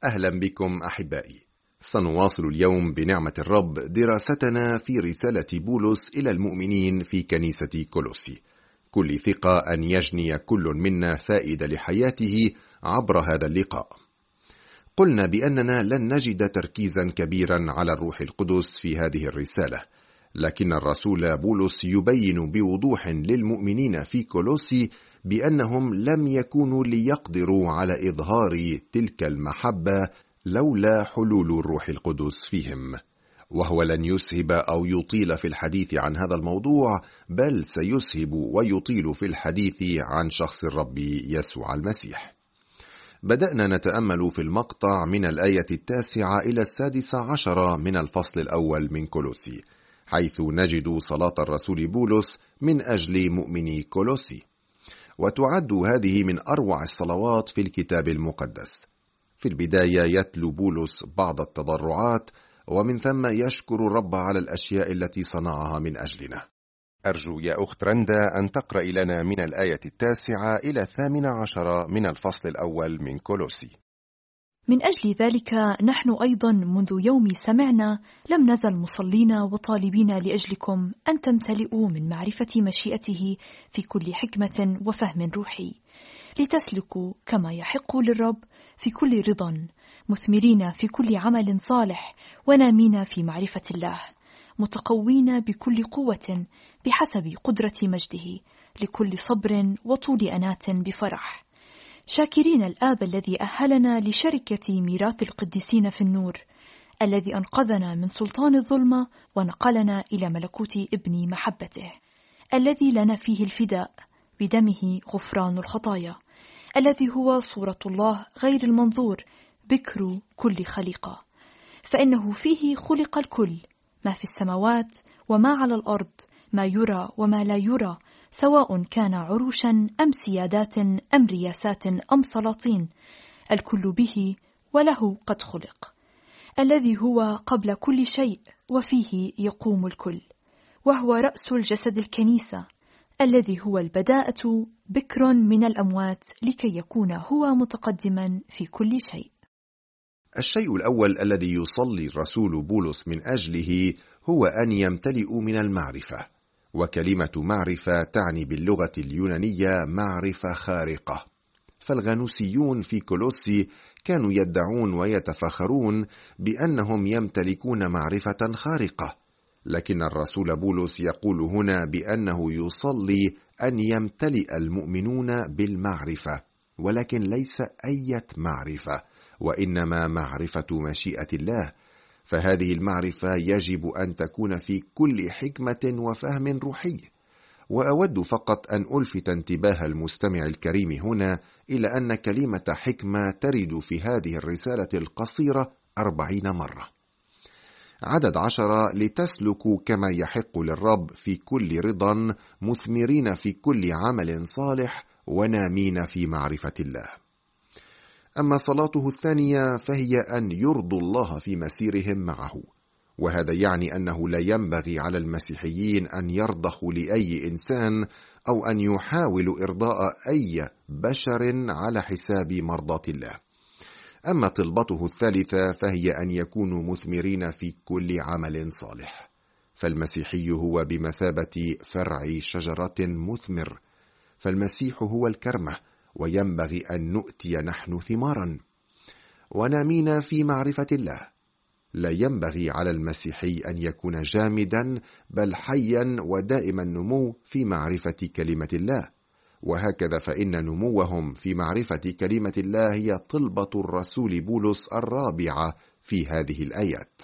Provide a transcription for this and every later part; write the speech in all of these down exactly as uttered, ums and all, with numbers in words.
أهلا بكم أحبائي. سنواصل اليوم بنعمة الرب دراستنا في رسالة بولس إلى المؤمنين في كنيسة كولوسي. كل ثقة أن يجني كل منا فائدة لحياته عبر هذا اللقاء. قلنا بأننا لن نجد تركيزا كبيرا على الروح القدس في هذه الرسالة، لكن الرسول بولس يبين بوضوح للمؤمنين في كولوسي بأنهم لم يكونوا ليقدروا على إظهار تلك المحبة لولا حلول الروح القدس فيهم، وهو لن يسهب أو يطيل في الحديث عن هذا الموضوع، بل سيسهب ويطيل في الحديث عن شخص الرب يسوع المسيح. بدأنا نتأمل في المقطع من الآية التاسعة إلى السادسة عشر من الفصل الأول من كولوسي، حيث نجد صلاة الرسول بولس من أجل مؤمني كولوسي، وتعد هذه من أروع الصلوات في الكتاب المقدس. في البداية يتلو بولس بعض التضرعات، ومن ثم يشكر الرب على الأشياء التي صنعها من أجلنا. أرجو يا أخت رندا أن تقرأ لنا من الآية التاسعة إلى الثامنة عشر من الفصل الأول من كولوسي. من أجل ذلك نحن أيضا منذ يوم سمعنا لم نزل مصلين وطالبين لأجلكم أن تمتلئوا من معرفة مشيئته في كل حكمة وفهم روحي، لتسلكوا كما يحق للرب في كل رضا، مثمرين في كل عمل صالح، ونامين في معرفة الله، متقوين بكل قوة بحسب قدرة مجده، لكل صبر وطول أنات بفرح، شاكرين الآب الذي أهلنا لشركة ميراث القديسين في النور، الذي أنقذنا من سلطان الظلمة ونقلنا إلى ملكوت ابن محبته، الذي لنا فيه الفداء بدمه غفران الخطايا، الذي هو صورة الله غير المنظور، بكر كل خليقة، فإنه فيه خلق الكل، ما في السماوات وما على الأرض، ما يرى وما لا يرى، سواء كان عروشا أم سيادات أم رياسات أم سلاطين، الكل به وله قد خلق، الذي هو قبل كل شيء وفيه يقوم الكل، وهو رأس الجسد الكنيسة، الذي هو البداءة بكر من الأموات، لكي يكون هو متقدما في كل شيء. الشيء الأول الذي يصلي الرسول بولس من أجله هو أن يمتلئوا من المعرفة، وكلمة معرفة تعني باللغة اليونانية معرفة خارقة. فالغنوسيون في كولوسي كانوا يدعون ويتفاخرون بأنهم يمتلكون معرفة خارقة، لكن الرسول بولس يقول هنا بأنه يصلي أن يمتلئ المؤمنون بالمعرفة، ولكن ليس أي معرفة، وإنما معرفة مشيئة الله. فهذه المعرفة يجب أن تكون في كل حكمة وفهم روحي. وأود فقط أن ألفت انتباه المستمع الكريم هنا إلى أن كلمة حكمة ترد في هذه الرسالة القصيرة أربعين مرة. عدد عشرة: لتسلكوا كما يحق للرب في كل رضا، مثمرين في كل عمل صالح، ونامين في معرفة الله. أما صلاته الثانية فهي أن يرضوا الله في مسيرهم معه، وهذا يعني أنه لا ينبغي على المسيحيين أن يرضخوا لأي إنسان أو أن يحاولوا إرضاء أي بشر على حساب مرضاة الله. أما طلبته الثالثة فهي أن يكونوا مثمرين في كل عمل صالح، فالمسيحي هو بمثابة فرع شجرة مثمر، فالمسيح هو الكرمة، وينبغي أن نؤتي نحن ثمارا. ونامين في معرفة الله، لا ينبغي على المسيحي أن يكون جامدا، بل حيا ودائما نمو في معرفة كلمة الله. وهكذا فإن نموهم في معرفة كلمة الله هي طلبة الرسول بولس الرابعة في هذه الآيات.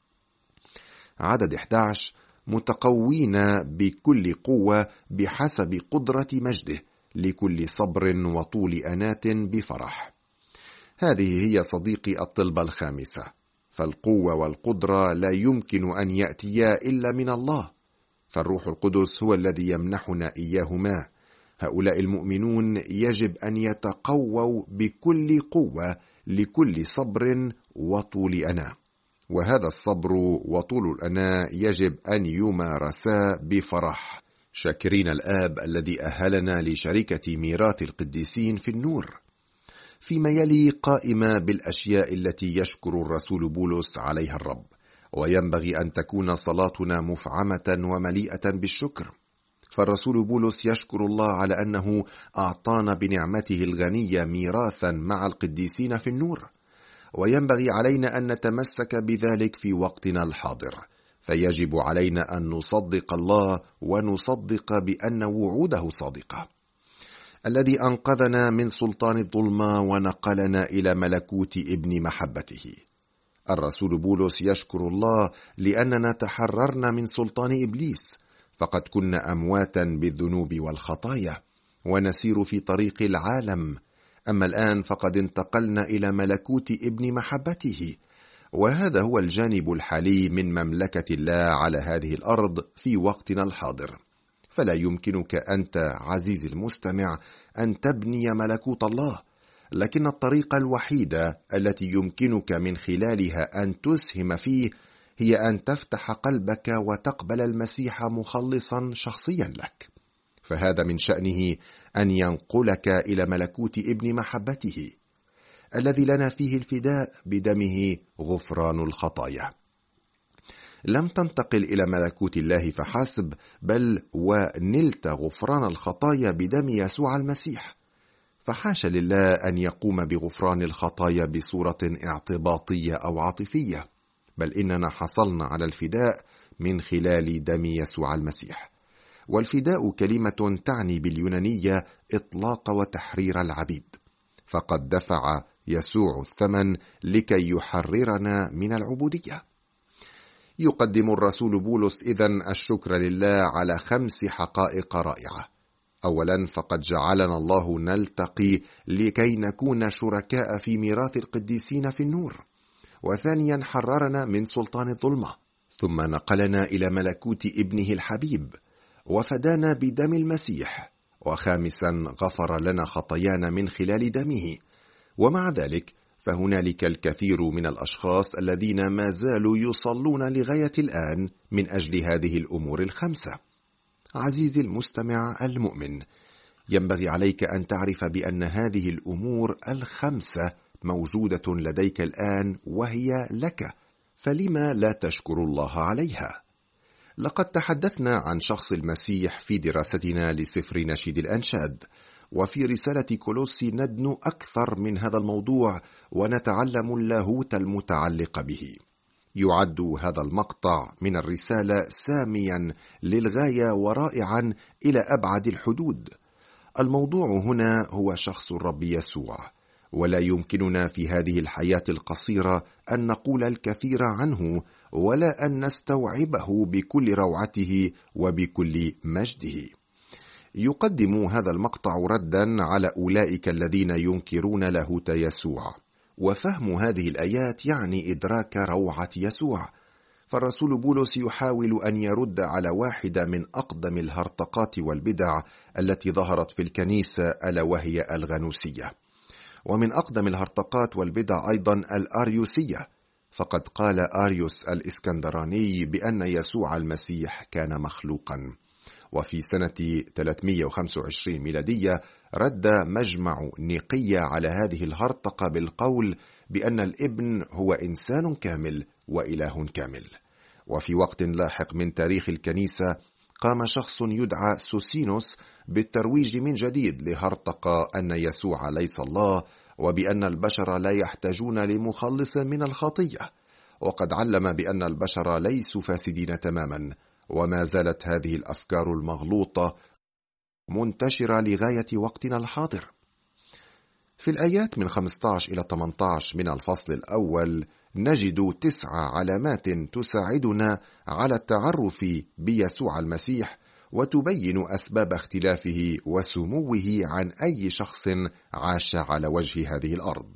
عدد أحد عشر: متقوين بكل قوة بحسب قدرة مجده، لكل صبر وطول أنات بفرح. هذه هي صديقي الطلبة الخامسة، فالقوة والقدرة لا يمكن أن يأتيا إلا من الله، فالروح القدس هو الذي يمنحنا إياهما. هؤلاء المؤمنون يجب أن يتقووا بكل قوة لكل صبر وطول أناة، وهذا الصبر وطول الأناة يجب أن يمارسا بفرح، شاكرين الآب الذي أهلنا لشركة ميراث القديسين في النور. فيما يلي قائمة بالأشياء التي يشكر الرسول بولس عليها الرب، وينبغي أن تكون صلاتنا مفعمة ومليئة بالشكر. فالرسول بولس يشكر الله على أنه أعطانا بنعمته الغنية ميراثا مع القديسين في النور، وينبغي علينا أن نتمسك بذلك في وقتنا الحاضر. فيجب علينا أن نصدق الله ونصدق بأن وعوده صادقة، الذي أنقذنا من سلطان الظلمة ونقلنا إلى ملكوت ابن محبته. الرسول بولس يشكر الله لأننا تحررنا من سلطان إبليس، فقد كنا أمواتا بالذنوب والخطايا ونسير في طريق العالم، أما الآن فقد انتقلنا إلى ملكوت ابن محبته، وهذا هو الجانب الحالي من مملكة الله على هذه الأرض في وقتنا الحاضر. فلا يمكنك أنت عزيزي المستمع أن تبني ملكوت الله، لكن الطريقة الوحيدة التي يمكنك من خلالها أن تسهم فيه هي أن تفتح قلبك وتقبل المسيح مخلصا شخصيا لك، فهذا من شأنه أن ينقلك إلى ملكوت ابن محبته الذي لنا فيه الفداء بدمه غفران الخطايا. لم تنتقل إلى ملكوت الله فحسب، بل ونلت غفران الخطايا بدم يسوع المسيح. فحاش لله أن يقوم بغفران الخطايا بصورة اعتباطية أو عاطفية، بل إننا حصلنا على الفداء من خلال دم يسوع المسيح. والفداء كلمة تعني باليونانية إطلاق وتحرير العبيد، فقد دفع يسوع الثمن لكي يحررنا من العبودية. يقدم الرسول بولس إذن الشكر لله على خمس حقائق رائعة. أولا، فقد جعلنا الله نلتقي لكي نكون شركاء في ميراث القديسين في النور. وثانيا، حررنا من سلطان الظلمة، ثم نقلنا إلى ملكوت ابنه الحبيب، وفدانا بدم المسيح. وخامسا، غفر لنا خطايانا من خلال دمه. ومع ذلك فهنالك الكثير من الأشخاص الذين ما زالوا يصلون لغاية الآن من أجل هذه الأمور الخمسة. عزيزي المستمع المؤمن، ينبغي عليك أن تعرف بأن هذه الأمور الخمسة موجودة لديك الآن وهي لك، فلما لا تشكر الله عليها؟ لقد تحدثنا عن شخص المسيح في دراستنا لسفر نشيد الأنشاد، وفي رسالة كولوسي ندنو أكثر من هذا الموضوع ونتعلم اللاهوت المتعلق به. يعد هذا المقطع من الرسالة ساميا للغاية ورائعا إلى أبعد الحدود. الموضوع هنا هو شخص الرب يسوع، ولا يمكننا في هذه الحياة القصيرة أن نقول الكثير عنه ولا أن نستوعبه بكل روعته وبكل مجده. يقدم هذا المقطع ردا على أولئك الذين ينكرون لاهوت يسوع، وفهم هذه الآيات يعني إدراك روعة يسوع. فالرسول بولس يحاول أن يرد على واحدة من أقدم الهرطقات والبدع التي ظهرت في الكنيسة، ألا وهي الغنوسية. ومن أقدم الهرطقات والبدع أيضا الآريوسية، فقد قال آريوس الإسكندراني بأن يسوع المسيح كان مخلوقا. وفي سنة ثلاثمئة وخمسة وعشرين ميلادية رد مجمع نيقية على هذه الهرطقة بالقول بأن الابن هو إنسان كامل وإله كامل. وفي وقت لاحق من تاريخ الكنيسة قام شخص يدعى سوسينوس بالترويج من جديد لهرطقة أن يسوع ليس الله، وبأن البشر لا يحتاجون لمخلص من الخطية، وقد علم بأن البشر ليسوا فاسدين تماما. وما زالت هذه الأفكار المغلوطة منتشرة لغاية وقتنا الحاضر. في الآيات من خمسة عشر إلى ثمانية عشر من الفصل الأول نجد تسع علامات تساعدنا على التعرف بيسوع المسيح، وتبين أسباب اختلافه وسموه عن أي شخص عاش على وجه هذه الأرض.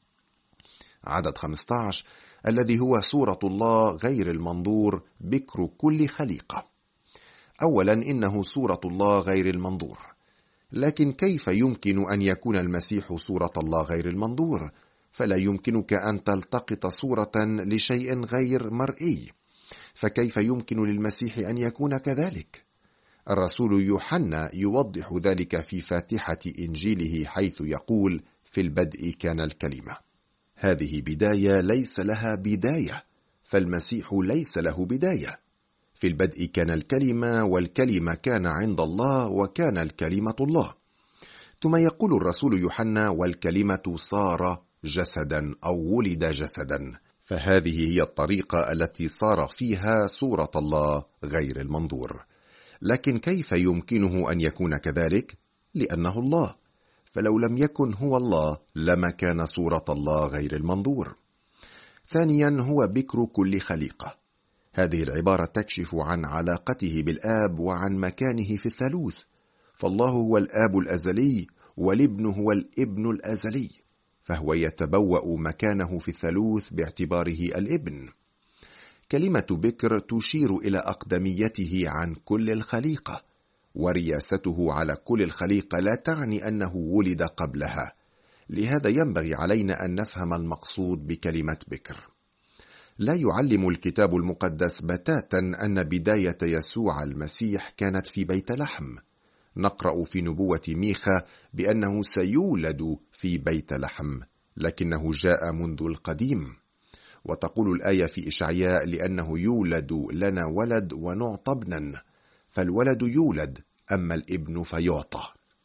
عدد خمسة عشر الذي هو صورة الله غير المنظور، بكر كل خليقة. أولا، إنه صورة الله غير المنظور. لكن كيف يمكن أن يكون المسيح صورة الله غير المنظور؟ فلا يمكنك أن تلتقط صورة لشيء غير مرئي، فكيف يمكن للمسيح أن يكون كذلك؟ الرسول يوحنا يوضح ذلك في فاتحة إنجيله، حيث يقول: في البدء كان الكلمة. هذه بداية ليس لها بداية، فالمسيح ليس له بداية. في البدء كان الكلمة، والكلمة كان عند الله، وكان الكلمة الله. ثم يقول الرسول يوحنا: والكلمة صار جسدا أو ولد جسدا. فهذه هي الطريقة التي صار فيها صورة الله غير المنظور. لكن كيف يمكنه أن يكون كذلك؟ لأنه الله، فلو لم يكن هو الله لما كان صورة الله غير المنظور. ثانيا، هو بكر كل خليقة. هذه العبارة تكشف عن علاقته بالآب وعن مكانه في الثالوث، فالله هو الآب الأزلي، والابن هو الابن الأزلي، فهو يتبوأ مكانه في الثالوث باعتباره الابن. كلمة بكر تشير إلى أقدميته عن كل الخليقة، ورياسته على كل الخليقة لا تعني أنه ولد قبلها. لهذا ينبغي علينا أن نفهم المقصود بكلمة بكر. لا يعلم الكتاب المقدس بتاتا أن بداية يسوع المسيح كانت في بيت لحم. نقرأ في نبوة ميخا بأنه سيولد في بيت لحم، لكنه جاء منذ القديم. وتقول الآية في إشعياء: لأنه يولد لنا ولد ونعطى ابنا، فالولد يولد أما الابن فيعطى.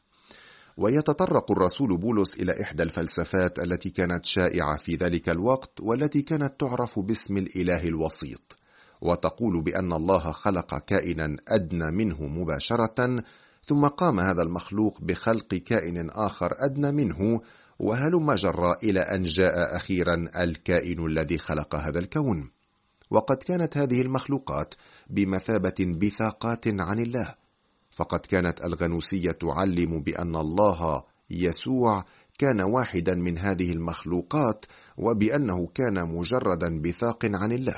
ويتطرق الرسول بولس إلى إحدى الفلسفات التي كانت شائعة في ذلك الوقت، والتي كانت تعرف باسم الإله الوسيط، وتقول بأن الله خلق كائنا أدنى منه مباشرة، ثم قام هذا المخلوق بخلق كائن آخر أدنى منه، وهلم جرى إلى أن جاء أخيرا الكائن الذي خلق هذا الكون. وقد كانت هذه المخلوقات بمثابة بثاقات عن الله، فقد كانت الغنوسية تعلم بأن الله يسوع كان واحدا من هذه المخلوقات، وبأنه كان مجردا بثاق عن الله.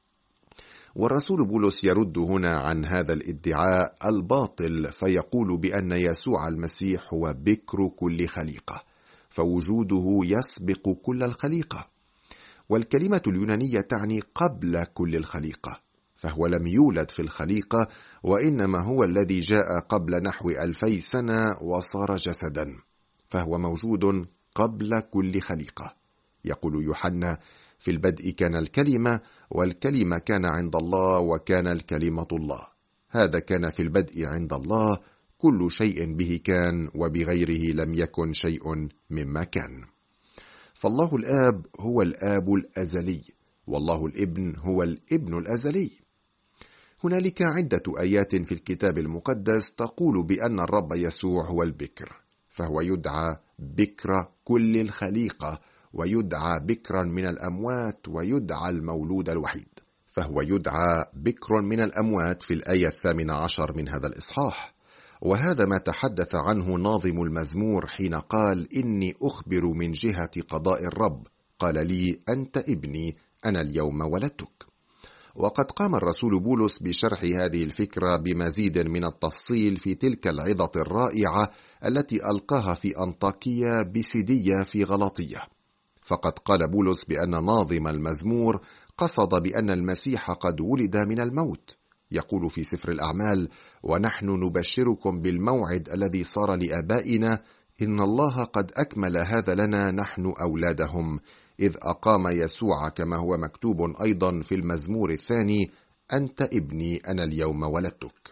والرسول بولس يرد هنا عن هذا الادعاء الباطل، فيقول بأن يسوع المسيح هو بكر كل خليقة، فوجوده يسبق كل الخليقة. والكلمة اليونانية تعني قبل كل الخليقة، فهو لم يولد في الخليقة، وإنما هو الذي جاء قبل نحو ألفي سنة وصار جسدا، فهو موجود قبل كل خليقة. يقول يوحنا: في البدء كان الكلمة، والكلمة كان عند الله، وكان الكلمة الله. هذا كان في البدء عند الله، كل شيء به كان، وبغيره لم يكن شيء مما كان. فالله الآب هو الآب الأزلي، والله الابن هو الابن الأزلي. هنالك عدة آيات في الكتاب المقدس تقول بأن الرب يسوع هو البكر، فهو يدعى بكر كل الخليقة، ويدعى بكرا من الأموات، ويدعى المولود الوحيد. فهو يدعى بكر من الأموات في الآية الثامنة عشر من هذا الإصحاح، وهذا ما تحدث عنه ناظم المزمور حين قال: إني أخبر من جهة قضاء الرب، قال لي: أنت ابني، أنا اليوم ولدتك. وقد قام الرسول بولس بشرح هذه الفكرة بمزيد من التفصيل في تلك العظة الرائعة التي ألقاها في أنطاكية بسيدية في غلاطية. فقد قال بولس بأن ناظم المزمور قصد بأن المسيح قد ولد من الموت. يقول في سفر الأعمال: ونحن نبشركم بالموعد الذي صار لآبائنا، إن الله قد أكمل هذا لنا نحن أولادهم، إذ أقام يسوع كما هو مكتوب أيضا في المزمور الثاني: أنت ابني، أنا اليوم ولدتك.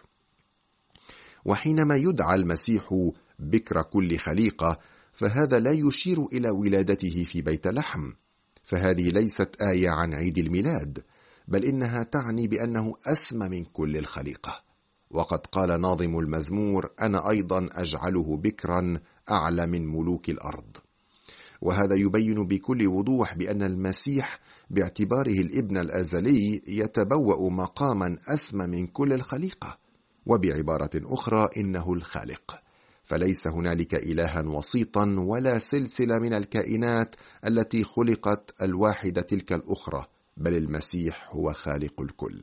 وحينما يدعى المسيح بكر كل خليقة، فهذا لا يشير إلى ولادته في بيت لحم، فهذه ليست آية عن عيد الميلاد، بل إنها تعني بأنه أسمى من كل الخليقة. وقد قال ناظم المزمور: أنا أيضا أجعله بكرا أعلى من ملوك الأرض. وهذا يبين بكل وضوح بأن المسيح باعتباره الابن الأزلي يتبوأ مقاما أسمى من كل الخليقة، وبعبارة أخرى إنه الخالق، فليس هنالك إلها وسيطا ولا سلسلة من الكائنات التي خلقت الواحدة تلك الأخرى، بل المسيح هو خالق الكل.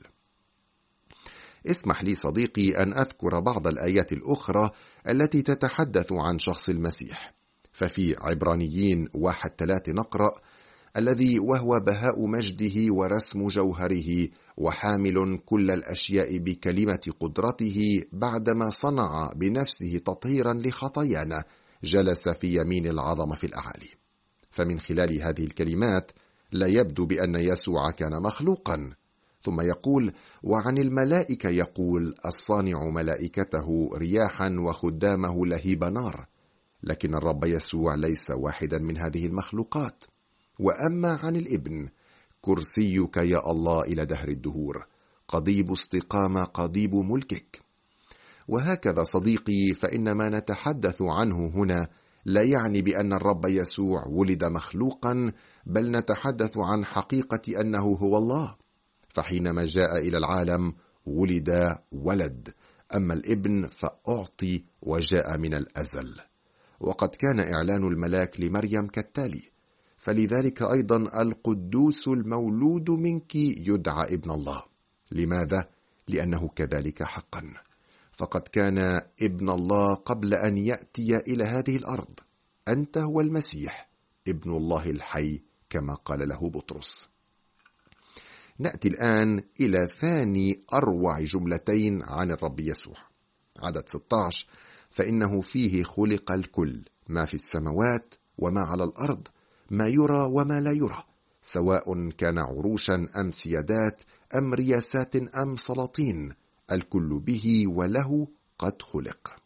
اسمح لي صديقي أن أذكر بعض الآيات الأخرى التي تتحدث عن شخص المسيح. ففي عبرانيين واحد ثلاثة نقرأ: الذي وهو بهاء مجده ورسم جوهره، وحامل كل الأشياء بكلمة قدرته، بعدما صنع بنفسه تطهيرا لخطايانا، جلس في يمين العظمة في الأعالي. فمن خلال هذه الكلمات لا يبدو بأن يسوع كان مخلوقا. ثم يقول: وعن الملائكة يقول: الصانع ملائكته رياحا وخدامه لهيب نار. لكن الرب يسوع ليس واحدا من هذه المخلوقات. وأما عن الابن: كرسيك يا الله إلى دهر الدهور، قضيب استقامة قضيب ملكك. وهكذا صديقي، فإن ما نتحدث عنه هنا لا يعني بأن الرب يسوع ولد مخلوقا، بل نتحدث عن حقيقة أنه هو الله. فحينما جاء إلى العالم ولد ولد، أما الابن فأعطي وجاء من الأزل. وقد كان إعلان الملاك لمريم كالتالي: فلذلك أيضا القدوس المولود منك يدعى ابن الله. لماذا؟ لأنه كذلك حقا، فقد كان ابن الله قبل أن يأتي إلى هذه الأرض. أنت هو المسيح ابن الله الحي، كما قال له بطرس. نأتي الآن إلى ثاني أروع جملتين عن الرب يسوع. عدد ستة عشر: فإنه فيه خلق الكل، ما في السماوات وما على الأرض، ما يرى وما لا يرى، سواء كان عروشا أم سيادات أم رياسات أم سلاطين، الكل به وله قد خلق.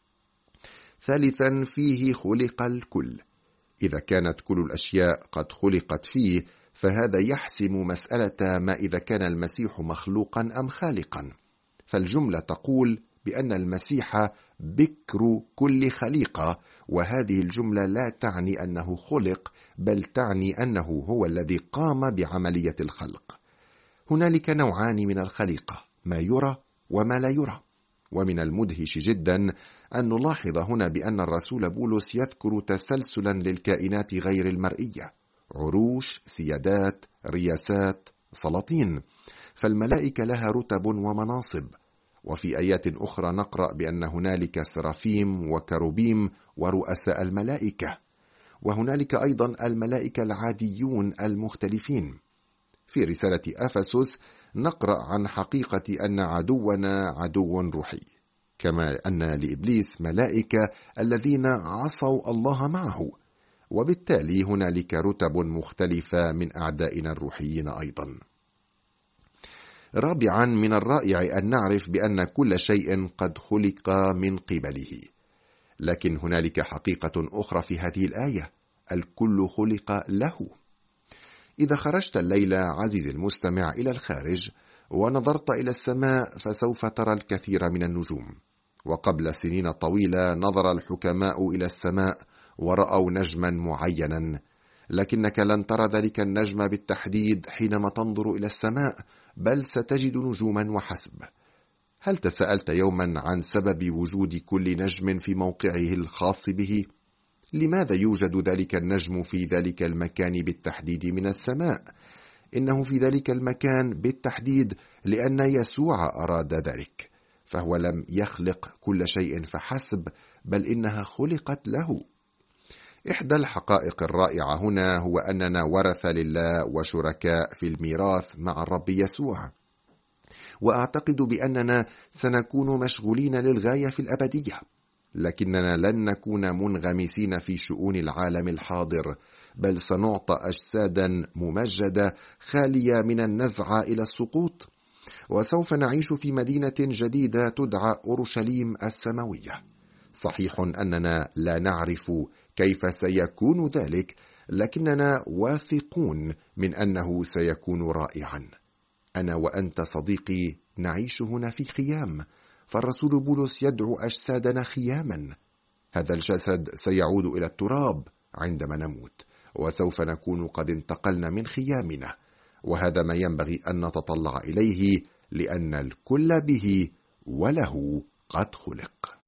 ثالثا: فيه خلق الكل. إذا كانت كل الأشياء قد خلقت فيه، فهذا يحسم مسألة ما إذا كان المسيح مخلوقا أم خالقا. فالجملة تقول بأن المسيح بكر كل خليقة، وهذه الجملة لا تعني أنه خلق، بل تعني أنه هو الذي قام بعملية الخلق. هنالك نوعان من الخليقة: ما يرى وما لا يرى. ومن المدهش جدا أن نلاحظ هنا بأن الرسول بولس يذكر تسلسلا للكائنات غير المرئية: عروش، سيادات، رياسات، سلاطين. فالملائكة لها رتب ومناصب. وفي آيات أخرى نقرأ بأن هنالك سرافيم وكروبيم ورؤساء الملائكة. وهنالك أيضا الملائكة العاديون المختلفين. في رسالة أفسس نقرأ عن حقيقة أن عدونا عدو روحي، كما أن لإبليس ملائكة الذين عصوا الله معه، وبالتالي هنالك رتب مختلفة من أعدائنا الروحيين أيضا. رابعا: من الرائع أن نعرف بأن كل شيء قد خلق من قبله. لكن هنالك حقيقة أخرى في هذه الآية: الكل خلق له. إذا خرجت الليلة عزيزي المستمع إلى الخارج ونظرت إلى السماء، فسوف ترى الكثير من النجوم. وقبل سنين طويلة نظر الحكماء إلى السماء ورأوا نجما معينا، لكنك لن ترى ذلك النجم بالتحديد حينما تنظر إلى السماء، بل ستجد نجوما وحسب. هل تساءلت يوما عن سبب وجود كل نجم في موقعه الخاص به؟ لماذا يوجد ذلك النجم في ذلك المكان بالتحديد من السماء؟ إنه في ذلك المكان بالتحديد لأن يسوع أراد ذلك، فهو لم يخلق كل شيء فحسب، بل إنها خلقت له. إحدى الحقائق الرائعة هنا هو أننا ورثة لله وشركاء في الميراث مع الرب يسوع، وأعتقد بأننا سنكون مشغولين للغاية في الأبدية، لكننا لن نكون منغمسين في شؤون العالم الحاضر، بل سنعطى أجسادا ممجدة خالية من النزعة إلى السقوط، وسوف نعيش في مدينة جديدة تدعى أورشليم السماوية. صحيح أننا لا نعرف كيف سيكون ذلك، لكننا واثقون من أنه سيكون رائعا. أنا وأنت صديقي نعيش هنا في خيام، فالرسول بولس يدعو أجسادنا خياما. هذا الجسد سيعود إلى التراب عندما نموت، وسوف نكون قد انتقلنا من خيامنا، وهذا ما ينبغي أن نتطلع إليه، لأن الكل به وله قد خلق.